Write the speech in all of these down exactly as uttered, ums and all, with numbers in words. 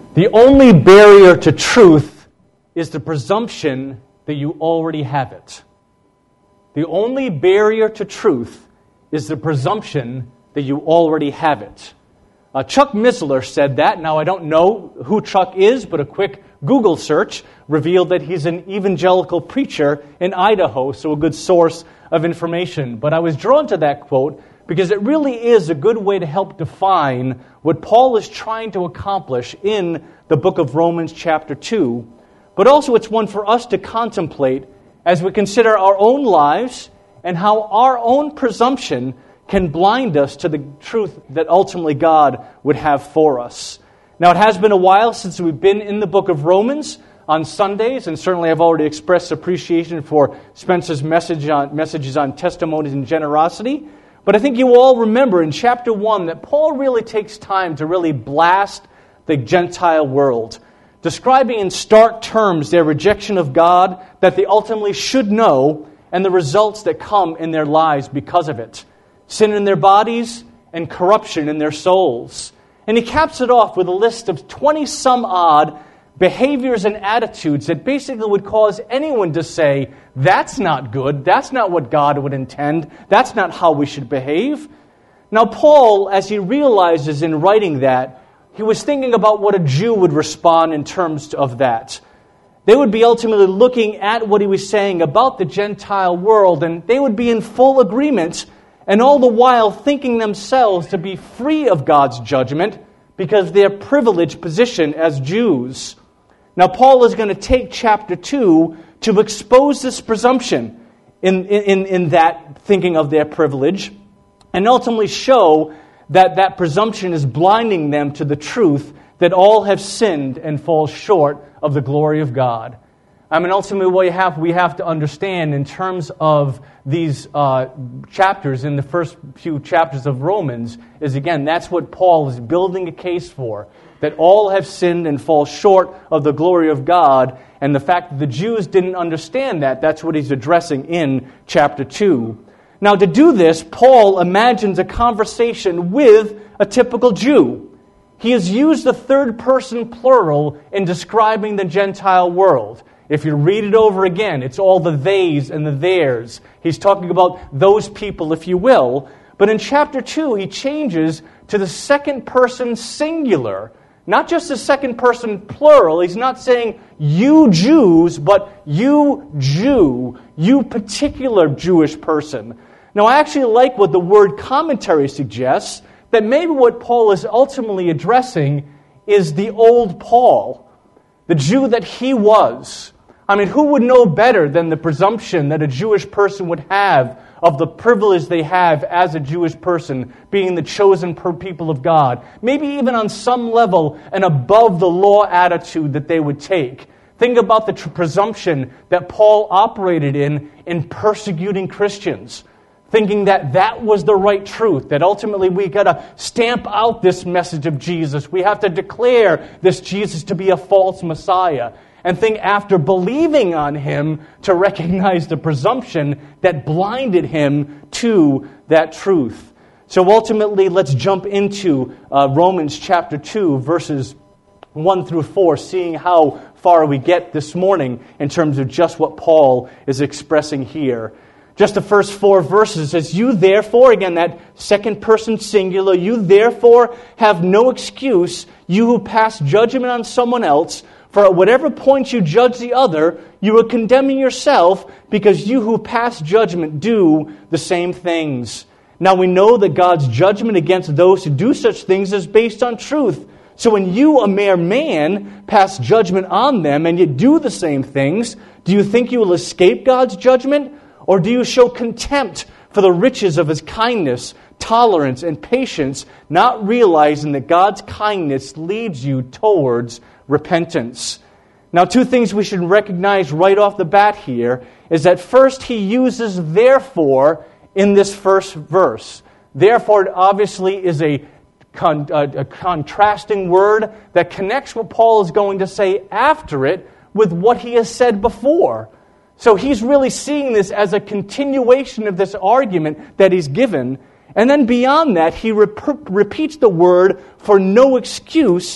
The only barrier to truth is the presumption that you already have it. The only barrier to truth is the presumption that you already have it. Uh, Chuck Missler said that. Now, I don't know who Chuck is, but a quick Google search revealed that he's an evangelical preacher in Idaho, so a good source of information. But I was drawn to that quote because it really is a good way to help define what Paul is trying to accomplish in the book of Romans chapter two. But also it's one for us to contemplate as we consider our own lives and how our own presumption can blind us to the truth that ultimately God would have for us. Now, it has been a while since we've been in the book of Romans on Sundays, and certainly I've already expressed appreciation for Spencer's message on, messages on testimonies and generosity. But I think you all remember in chapter one that Paul really takes time to really blast the Gentile world, describing in stark terms their rejection of God that they ultimately should know and the results that come in their lives because of it. Sin in their bodies and corruption in their souls. And he caps it off with a list of twenty-some odd behaviors and attitudes that basically would cause anyone to say, that's not good, that's not what God would intend, that's not how we should behave. Now Paul, as he realizes in writing that, he was thinking about what a Jew would respond in terms of that. They would be ultimately looking at what he was saying about the Gentile world, and they would be in full agreement, and all the while thinking themselves to be free of God's judgment because of their privileged position as Jews. Now, Paul is going to take chapter two to expose this presumption in, in, in that thinking of their privilege and ultimately show that that presumption is blinding them to the truth that all have sinned and fall short of the glory of God. I mean, ultimately what we have, we have to understand in terms of these uh, chapters, in the first few chapters of Romans, is again, that's what Paul is building a case for, that all have sinned and fall short of the glory of God, and the fact that the Jews didn't understand that, that's what he's addressing in chapter two. Now, to do this, Paul imagines a conversation with a typical Jew. He has used the third person plural in describing the Gentile world. If you read it over again, it's all the theys and the theirs. He's talking about those people, if you will. But in chapter two, he changes to the second person singular. Not just the second person plural. He's not saying you Jews, but you Jew, you particular Jewish person. Now, I actually like what the word commentary suggests, that maybe what Paul is ultimately addressing is the old Paul, the Jew that he was. I mean, who would know better than the presumption that a Jewish person would have of the privilege they have as a Jewish person, being the chosen people of God? Maybe even on some level an above-the-law attitude that they would take. Think about the tr- presumption that Paul operated in in persecuting Christians, thinking that that was the right truth, that ultimately we got to stamp out this message of Jesus. We have to declare this Jesus to be a false Messiah. And think after believing on him to recognize the presumption that blinded him to that truth. So ultimately, let's jump into uh, Romans chapter two, verses one through four, seeing how far we get this morning in terms of just what Paul is expressing here. Just the first four verses says, you therefore, again, that second person singular, you therefore have no excuse, you who pass judgment on someone else. For at whatever point you judge the other, you are condemning yourself, because you who pass judgment do the same things. Now we know that God's judgment against those who do such things is based on truth. So when you, a mere man, pass judgment on them and yet do the same things, do you think you will escape God's judgment? Or do you show contempt for the riches of his kindness, tolerance, and patience, not realizing that God's kindness leads you towards repentance? Now, two things we should recognize right off the bat here is that first he uses therefore in this first verse. Therefore, it obviously is a, con- a, a contrasting word that connects what Paul is going to say after it with what he has said before. So he's really seeing this as a continuation of this argument that he's given. And then beyond that, he rep- repeats the word for no excuse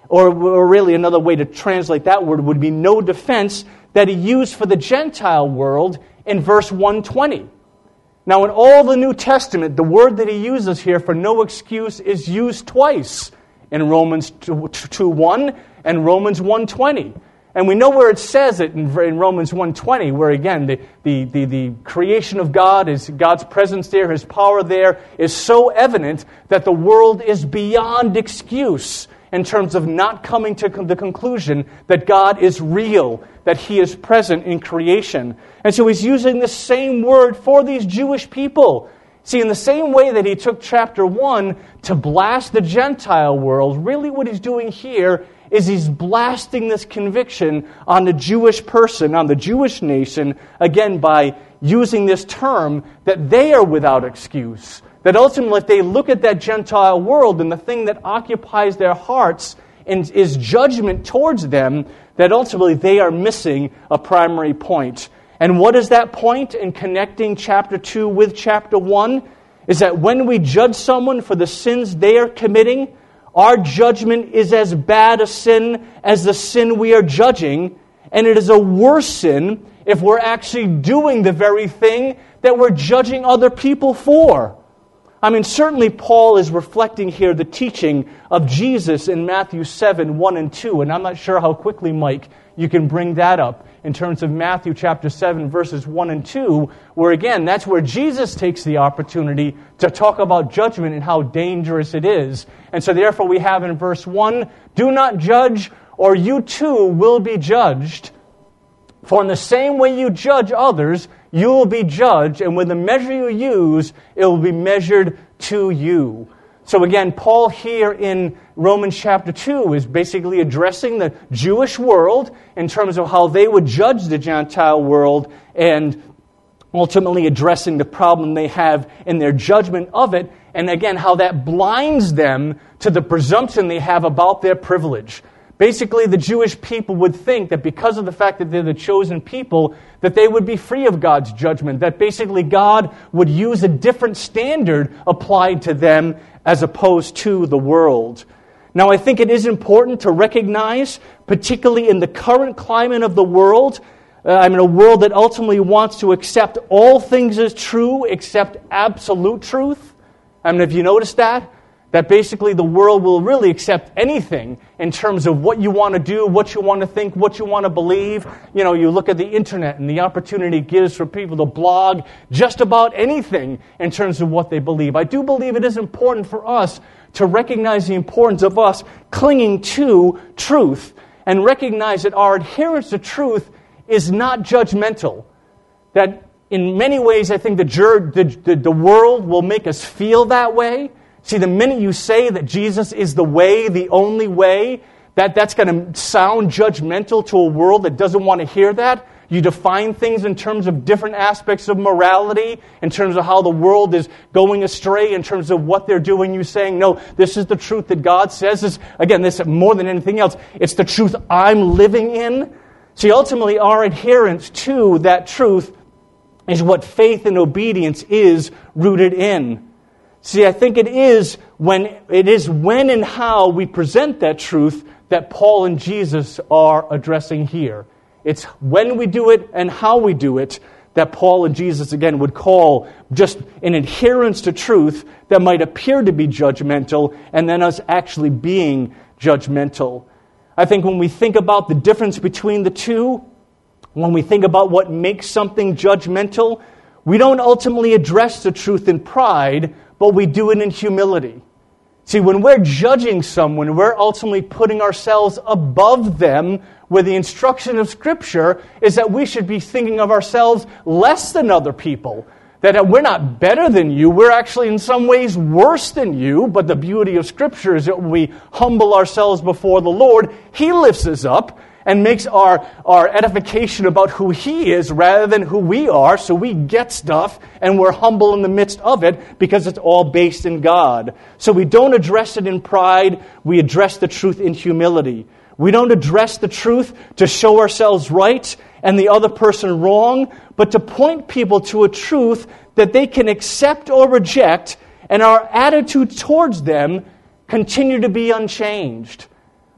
or, or really another way to translate that word would be no defense, that he used for the Gentile world in verse one twenty. Now, in all the New Testament, the word that he uses here for no excuse is used twice, in Romans two one and Romans one twenty. And we know where it says it in, in Romans one twenty, where again, the, the, the, the creation of God, is God's presence there, His power there, is so evident that the world is beyond excuse in terms of not coming to the conclusion that God is real, that He is present in creation. And so he's using the same word for these Jewish people. See, in the same way that he took chapter one to blast the Gentile world, really what he's doing here is he's blasting this conviction on the Jewish person, on the Jewish nation, again, by using this term that they are without excuse. That ultimately, if they look at that Gentile world and the thing that occupies their hearts and is judgment towards them, that ultimately they are missing a primary point. And what is that point in connecting chapter two with chapter one? Is that when we judge someone for the sins they are committing, our judgment is as bad a sin as the sin we are judging, and it is a worse sin if we're actually doing the very thing that we're judging other people for. I mean, certainly Paul is reflecting here the teaching of Jesus in Matthew seven, one and two, and I'm not sure how quickly, Mike, you can bring that up in terms of Matthew chapter seven, verses one and two, where again, that's where Jesus takes the opportunity to talk about judgment and how dangerous it is. And so therefore we have in verse one, do not judge, or you too will be judged. For in the same way you judge others, you will be judged, and with the measure you use, it will be measured to you. So again, Paul here in Romans chapter two is basically addressing the Jewish world in terms of how they would judge the Gentile world and ultimately addressing the problem they have in their judgment of it, and again, how that blinds them to the presumption they have about their privilege. Basically, the Jewish people would think that because of the fact that they're the chosen people, that they would be free of God's judgment, that basically God would use a different standard applied to them as opposed to the world. Now, I think it is important to recognize, particularly in the current climate of the world, uh, I mean, a world that ultimately wants to accept all things as true except absolute truth. I mean, have you noticed that? That basically the world will really accept anything in terms of what you want to do, what you want to think, what you want to believe. You know, you look at the internet and the opportunity it gives for people to blog just about anything in terms of what they believe. I do believe it is important for us to recognize the importance of us clinging to truth and recognize that our adherence to truth is not judgmental. That in many ways I think the, the, the, the world will make us feel that way. See, the minute you say that Jesus is the way, the only way, that, that's going to sound judgmental to a world that doesn't want to hear that. You define things in terms of different aspects of morality, in terms of how the world is going astray, in terms of what they're doing. You saying, no, this is the truth that God says. This, again, this more than anything else, it's the truth I'm living in. See, ultimately, our adherence to that truth is what faith and obedience is rooted in. See, I think it is when it is when and how we present that truth that Paul and Jesus are addressing here. It's when we do it and how we do it that Paul and Jesus, again, would call just an adherence to truth that might appear to be judgmental and then us actually being judgmental. I think when we think about the difference between the two, when we think about what makes something judgmental, we don't ultimately address the truth in pride, but we do it in humility. See, when we're judging someone, we're ultimately putting ourselves above them, where the instruction of Scripture is that we should be thinking of ourselves less than other people. That we're not better than you, we're actually in some ways worse than you, but the beauty of Scripture is that when we humble ourselves before the Lord, He lifts us up and makes our, our edification about who He is rather than who we are, so we get stuff and we're humble in the midst of it because it's all based in God. So we don't address it in pride, we address the truth in humility. We don't address the truth to show ourselves right and the other person wrong, but to point people to a truth that they can accept or reject, and our attitude towards them continue to be unchanged.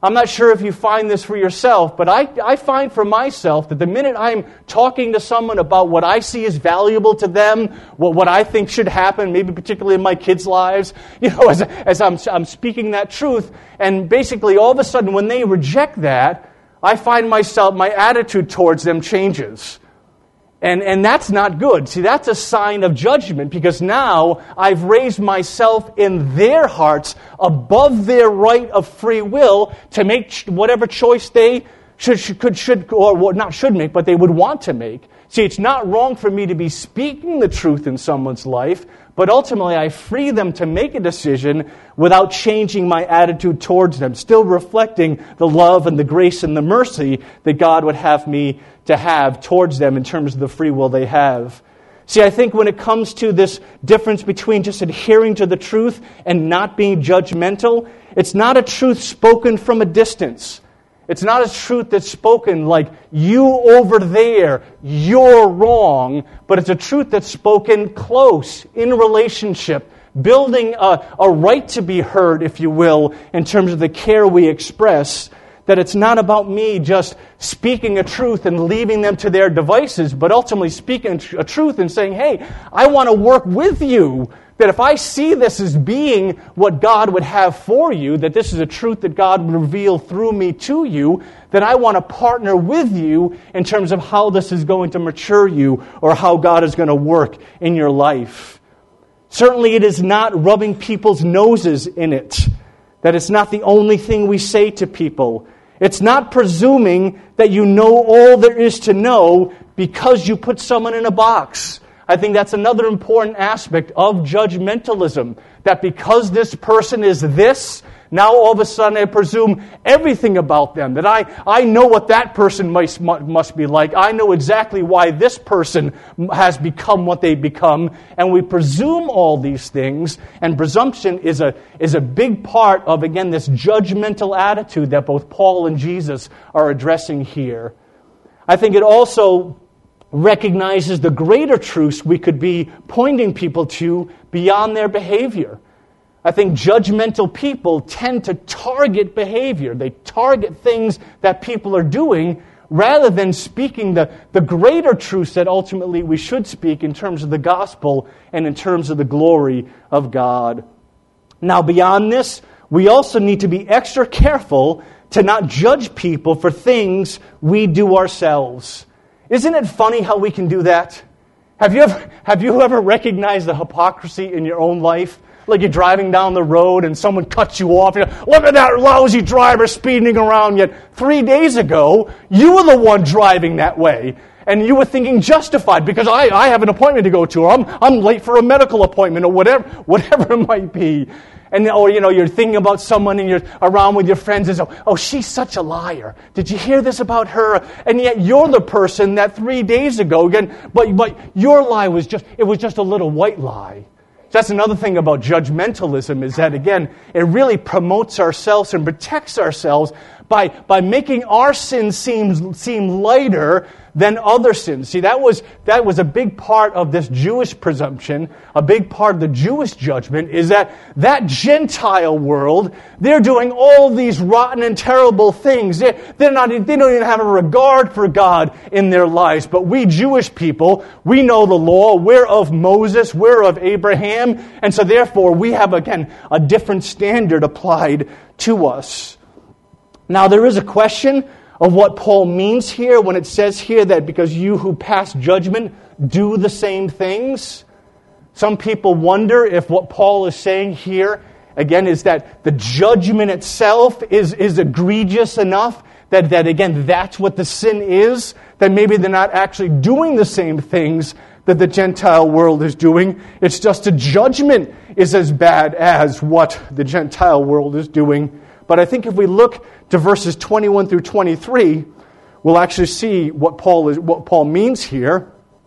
I'm not sure if you find this for yourself, but I, I find for myself that the minute I'm talking to someone about what I see as valuable to them, what, what I think should happen, maybe particularly in my kids' lives, you know, as, as I'm, I'm speaking that truth, and basically all of a sudden when they reject that, I find myself, my attitude towards them changes. And, and that's not good. See, that's a sign of judgment, because now I've raised myself in their hearts above their right of free will to make whatever choice they should, should, could, should, or not should make, but they would want to make. See, it's not wrong for me to be speaking the truth in someone's life, but ultimately I free them to make a decision without changing my attitude towards them, still reflecting the love and the grace and the mercy that God would have me to have towards them in terms of the free will they have. See, I think when it comes to this difference between just adhering to the truth and not being judgmental, it's not a truth spoken from a distance. It's not a truth that's spoken like, you over there, you're wrong, but it's a truth that's spoken close, in relationship, building a, a right to be heard, if you will, in terms of the care we express, that it's not about me just speaking a truth and leaving them to their devices, but ultimately speaking a truth and saying, hey, I want to work with you. That if I see this as being what God would have for you, that this is a truth that God would reveal through me to you, then I want to partner with you in terms of how this is going to mature you or how God is going to work in your life. Certainly it is not rubbing people's noses in it. That it's not the only thing we say to people. It's not presuming that you know all there is to know because you put someone in a box. I think that's another important aspect of judgmentalism. That because this person is this, now all of a sudden I presume everything about them. That I, I know what that person must, must be like. I know exactly why this person has become what they become. And we presume all these things. And presumption is a, is a big part of, again, this judgmental attitude that both Paul and Jesus are addressing here. I think it also recognizes the greater truths we could be pointing people to beyond their behavior. I think judgmental people tend to target behavior. They target things that people are doing rather than speaking the, the greater truths that ultimately we should speak in terms of the gospel and in terms of the glory of God. Now, beyond this, we also need to be extra careful to not judge people for things we do ourselves. Isn't it funny how we can do that? Have you ever, have you ever recognized the hypocrisy in your own life? Like you're driving down the road and someone cuts you off. You're like, look at that lousy driver speeding around. Yet three days ago, you were the one driving that way. And you were thinking justified because I, I have an appointment to go to, or I'm, I'm late for a medical appointment, or whatever, whatever it might be. And, or, you know, you're thinking about someone and you're around with your friends and so, oh, she's such a liar. Did you hear this about her? And yet you're the person that three days ago, again, but, but your lie was just, it was just a little white lie. That's another thing about judgmentalism is that, again, it really promotes ourselves and protects ourselves by, by making our sins seem, seem lighter than other sins. See, that was, that was a big part of this Jewish presumption, a big part of the Jewish judgment, is that that Gentile world, they're doing all these rotten and terrible things. They're, they're not, they don't even have a regard for God in their lives. But we Jewish people, we know the law. We're of Moses. We're of Abraham. And so therefore, we have, again, a different standard applied to us. Now, there is a question of what Paul means here when it says here that because you who pass judgment do the same things. Some people wonder if what Paul is saying here, again, is that the judgment itself is, is egregious enough that, that, again, that's what the sin is, that maybe they're not actually doing the same things that the Gentile world is doing. It's just the judgment is as bad as what the Gentile world is doing. But I think if we look to verses twenty-one through twenty-three, we'll actually see what Paul is, what Paul means here.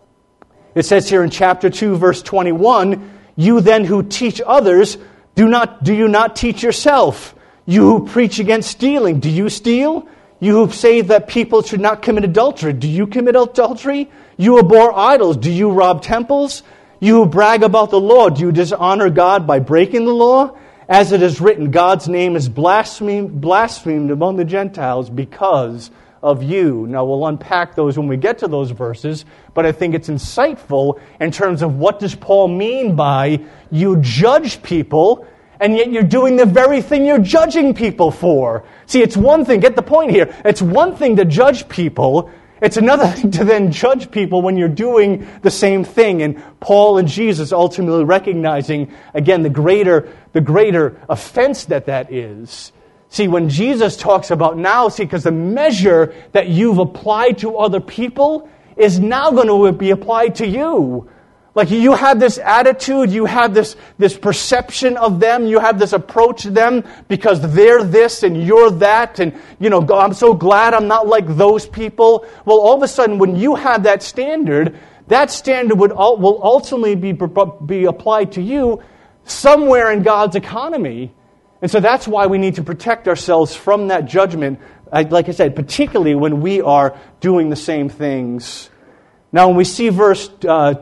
It says here in chapter two, verse twenty-one, you then who teach others, do not do you not teach yourself? You who preach against stealing, do you steal? You who say that people should not commit adultery, do you commit adultery? You abhor idols, do you rob temples? You who brag about the law, do you dishonor God by breaking the law? As it is written, God's name is blasphemed, blasphemed among the Gentiles because of you. Now, we'll unpack those when we get to those verses, but I think it's insightful in terms of what does Paul mean by you judge people, and yet you're doing the very thing you're judging people for. See, it's one thing, get the point here, it's one thing to judge people, it's another thing to then judge people when you're doing the same thing. And Paul and Jesus ultimately recognizing, again, the greater, the greater offense that that is. See, when Jesus talks about now, see, because the measure that you've applied to other people is now going to be applied to you. Like you have this attitude, you have this, this perception of them, you have this approach to them because they're this and you're that, and you know, I'm so glad I'm not like those people. Well, all of a sudden, when you have that standard, that standard would will ultimately be, be applied to you somewhere in God's economy. And so that's why we need to protect ourselves from that judgment, like I said, particularly when we are doing the same things. Now, when we see verse uh,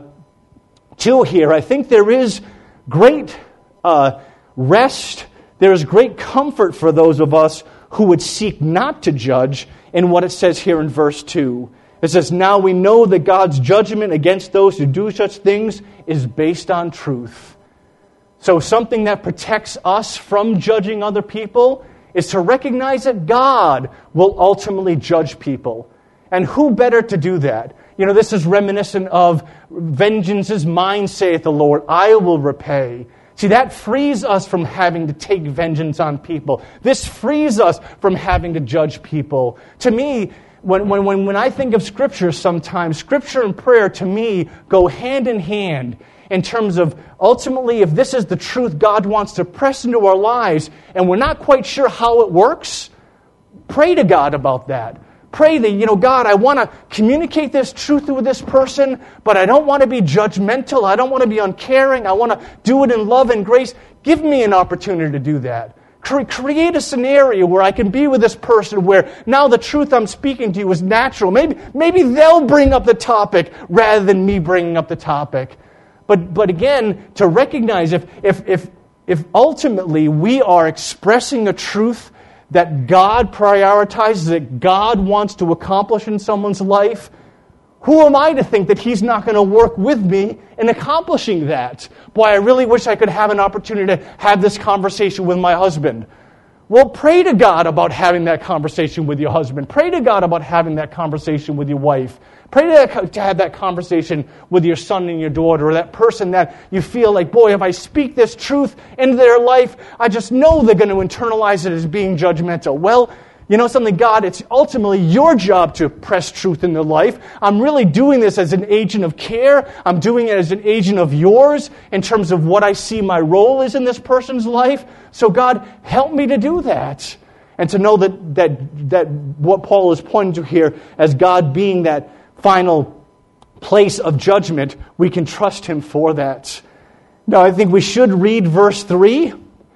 two here, I think there is great uh, rest, there is great comfort for those of us who would seek not to judge in what it says here in verse two. It says, now we know that God's judgment against those who do such things is based on truth. So something that protects us from judging other people is to recognize that God will ultimately judge people. And who better to do that? You know, this is reminiscent of vengeance is mine, saith the Lord, I will repay. See, that frees us from having to take vengeance on people. This frees us from having to judge people. To me, when, when, when, when I think of Scripture sometimes, Scripture and prayer to me go hand in hand in terms of ultimately if this is the truth God wants to press into our lives and we're not quite sure how it works, pray to God about that. Pray that, you know, God, I want to communicate this truth with this person, but I don't want to be judgmental. I don't want to be uncaring. I want to do it in love and grace. Give me an opportunity to do that. Cre- create a scenario where I can be with this person where now the truth I'm speaking to you is natural. Maybe, maybe they'll bring up the topic rather than me bringing up the topic. But, but again, to recognize if, if, if, if ultimately we are expressing a truth that God prioritizes, that God wants to accomplish in someone's life, who am I to think that He's not going to work with me in accomplishing that? Boy, I really wish I could have an opportunity to have this conversation with my husband. Well, pray to God about having that conversation with your husband. Pray to God about having that conversation with your wife. Pray to, to have that conversation with your son and your daughter, or that person that you feel like, boy, if I speak this truth into their life, I just know they're going to internalize it as being judgmental. Well, you know something, God, it's ultimately your job to press truth in their life. I'm really doing this as an agent of care. I'm doing it as an agent of yours in terms of what I see my role is in this person's life. So God, help me to do that. And to know that that that what Paul is pointing to here as God being that final place of judgment, we can trust Him for that. Now, I think we should read verse three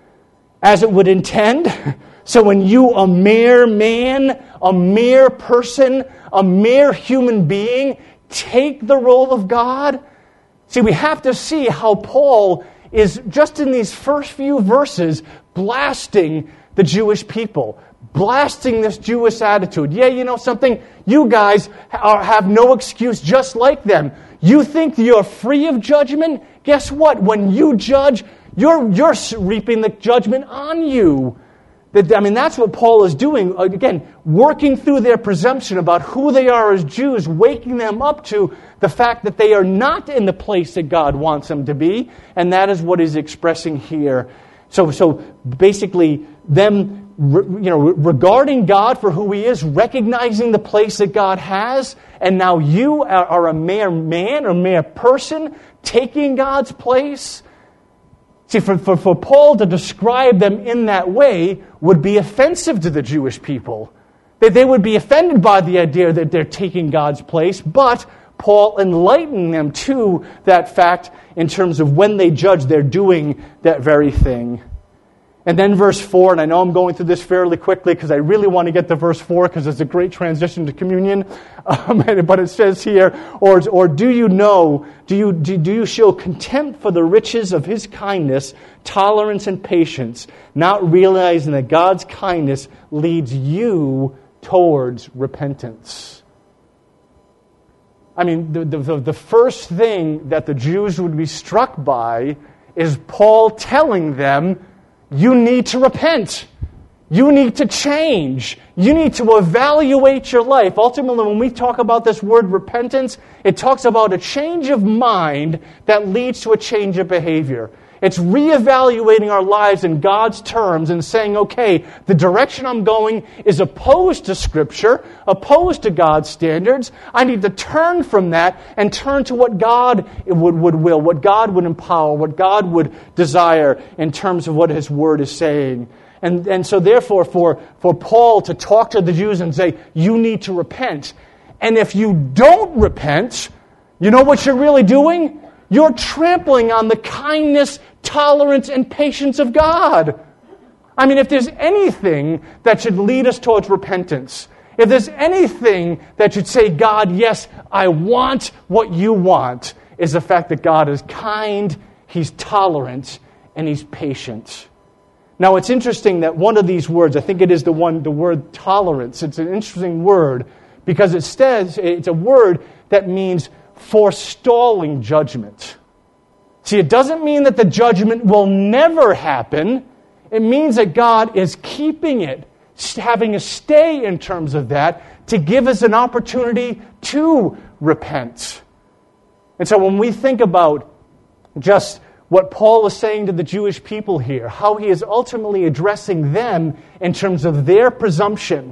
as it would intend. So when you, a mere man, a mere person, a mere human being, take the role of God, see, we have to see how Paul is, just in these first few verses, blasting the Jewish people, blasting this Jewish attitude. Yeah, you know something? You guys are, have no excuse just like them. You think you're free of judgment? Guess what? When you judge, you're, you're reaping the judgment on you. I mean, that's what Paul is doing. Again, working through their presumption about who they are as Jews, waking them up to the fact that they are not in the place that God wants them to be. And that is what he's expressing here. So, so basically, them, you know, regarding God for who He is, recognizing the place that God has, and now you are, are a mere man or mere person taking God's place. See, for, for, for Paul to describe them in that way would be offensive to the Jewish people. That they would be offended by the idea that they're taking God's place, but Paul enlightened them to that fact in terms of when they judge, they're doing that very thing. And then verse four, and I know I'm going through this fairly quickly because I really want to get to verse four because it's a great transition to communion. Um, but it says here, or, or do you know, do you, do, do you show contempt for the riches of His kindness, tolerance, and patience, not realizing that God's kindness leads you towards repentance? I mean, the, the, the first thing that the Jews would be struck by is Paul telling them, you need to repent. You need to change. You need to evaluate your life. Ultimately, when we talk about this word repentance, it talks about a change of mind that leads to a change of behavior. It's reevaluating our lives in God's terms and saying, okay, the direction I'm going is opposed to Scripture, opposed to God's standards. I need to turn from that and turn to what God would, would will, what God would empower, what God would desire in terms of what His Word is saying. And, and so therefore, for, for Paul to talk to the Jews and say, you need to repent. And if you don't repent, you know what you're really doing? You're trampling on the kindness, tolerance, and patience of God. I mean, if there's anything that should lead us towards repentance, if there's anything that should say, God, yes, I want what you want, is the fact that God is kind, He's tolerant, and He's patient. Now, it's interesting that one of these words, I think it is the one, the word tolerance, it's an interesting word because it says, it's a word that means forestalling judgment. See, it doesn't mean that the judgment will never happen. It means that God is keeping it, having a stay in terms of that, to give us an opportunity to repent. And so when we think about just what Paul is saying to the Jewish people here, how he is ultimately addressing them in terms of their presumption,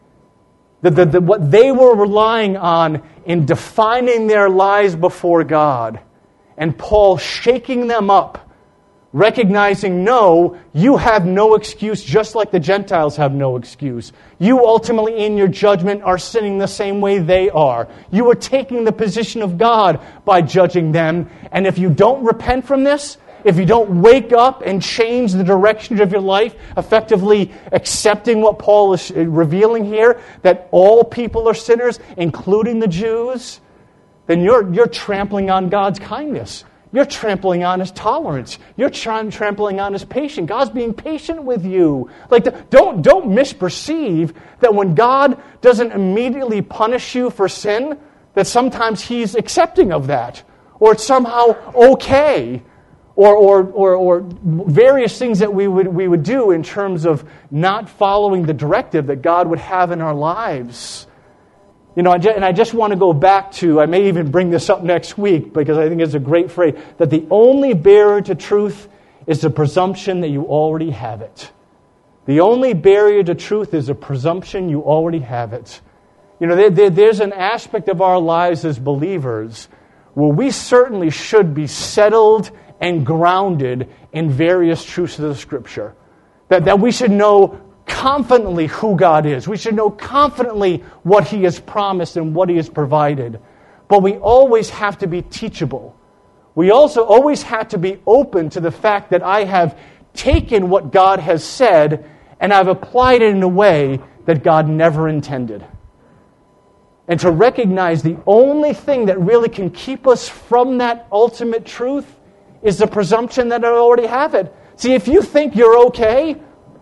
The, the, the, what they were relying on in defining their lives before God. And Paul shaking them up, recognizing, no, you have no excuse, just like the Gentiles have no excuse. You ultimately, in your judgment, are sinning the same way they are. You are taking the position of God by judging them. And if you don't repent from this, if you don't wake up and change the direction of your life, effectively accepting what Paul is revealing here, that all people are sinners, including the Jews, then you're, you're trampling on God's kindness. You're trampling on His tolerance. You're tra- trampling on His patience. God's being patient with you. Like, the, don't, don't misperceive that when God doesn't immediately punish you for sin, that sometimes He's accepting of that. Or it's somehow okay. Or, or, or, or various things that we would, we would do in terms of not following the directive that God would have in our lives. You know, and I just want to go back to, I may even bring this up next week because I think it's a great phrase, that the only barrier to truth is the presumption that you already have it. The only barrier to truth is a presumption you already have it. You know, there, there, there's an aspect of our lives as believers where we certainly should be settled and grounded in various truths of the Scripture. That, that we should know confidently who God is. We should know confidently what He has promised and what He has provided. But we always have to be teachable. We also always have to be open to the fact that I have taken what God has said and I've applied it in a way that God never intended. And to recognize the only thing that really can keep us from that ultimate truth is the presumption that I already have it. See, if you think you're okay,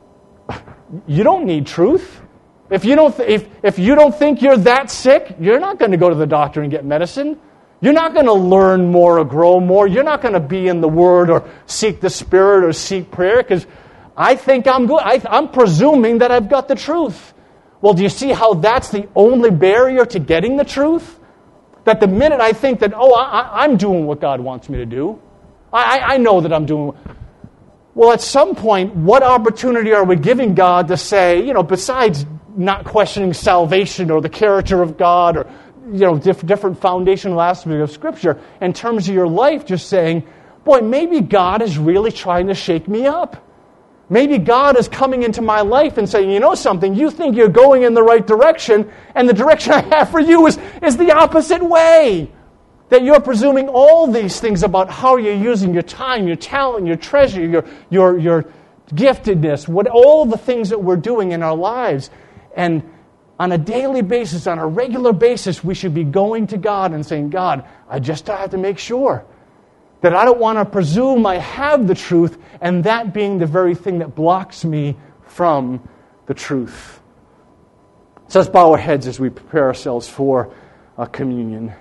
you don't need truth. If you don't, th- if, if you don't think you're that sick, you're not going to go to the doctor and get medicine. You're not going to learn more or grow more. You're not going to be in the Word or seek the Spirit or seek prayer because I think I'm good. I, I'm presuming that I've got the truth. Well, do you see how that's the only barrier to getting the truth? That the minute I think that, oh, I, I'm doing what God wants me to do, I, I know that I'm doing. Well, at some point, what opportunity are we giving God to say, you know, besides not questioning salvation or the character of God or, you know, diff- different foundational aspects of Scripture, in terms of your life, just saying, boy, maybe God is really trying to shake me up. Maybe God is coming into my life and saying, you know something, you think you're going in the right direction, and the direction I have for you is, is the opposite way. That you're presuming all these things about how you're using your time, your talent, your treasure, your, your, your giftedness, what all the things that we're doing in our lives. And on a daily basis, on a regular basis, we should be going to God and saying, God, I just have to make sure that I don't want to presume I have the truth, and that being the very thing that blocks me from the truth. So let's bow our heads as we prepare ourselves for uh, communion.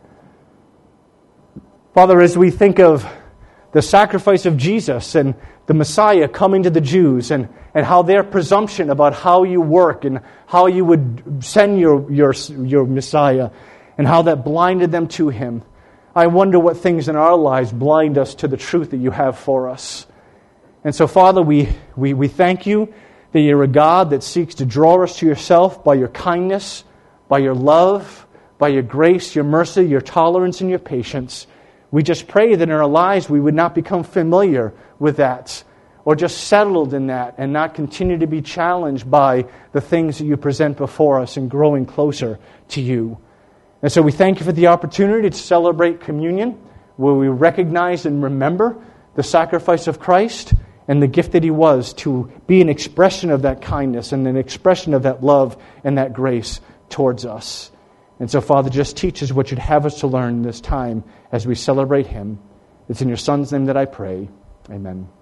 Father, as we think of the sacrifice of Jesus and the Messiah coming to the Jews, and, and how their presumption about how you work and how you would send your, your, your Messiah, and how that blinded them to Him, I wonder what things in our lives blind us to the truth that you have for us. And so, Father, we, we, we thank you that you're a God that seeks to draw us to yourself by your kindness, by your love, by your grace, your mercy, your tolerance, and your patience. We just pray that in our lives we would not become familiar with that, or just settled in that, and not continue to be challenged by the things that you present before us and growing closer to you. And so we thank you for the opportunity to celebrate communion, where we recognize and remember the sacrifice of Christ and the gift that He was, to be an expression of that kindness and an expression of that love and that grace towards us. And so, Father, just teach us what you'd have us to learn this time as we celebrate Him. It's in your Son's name that I pray. Amen.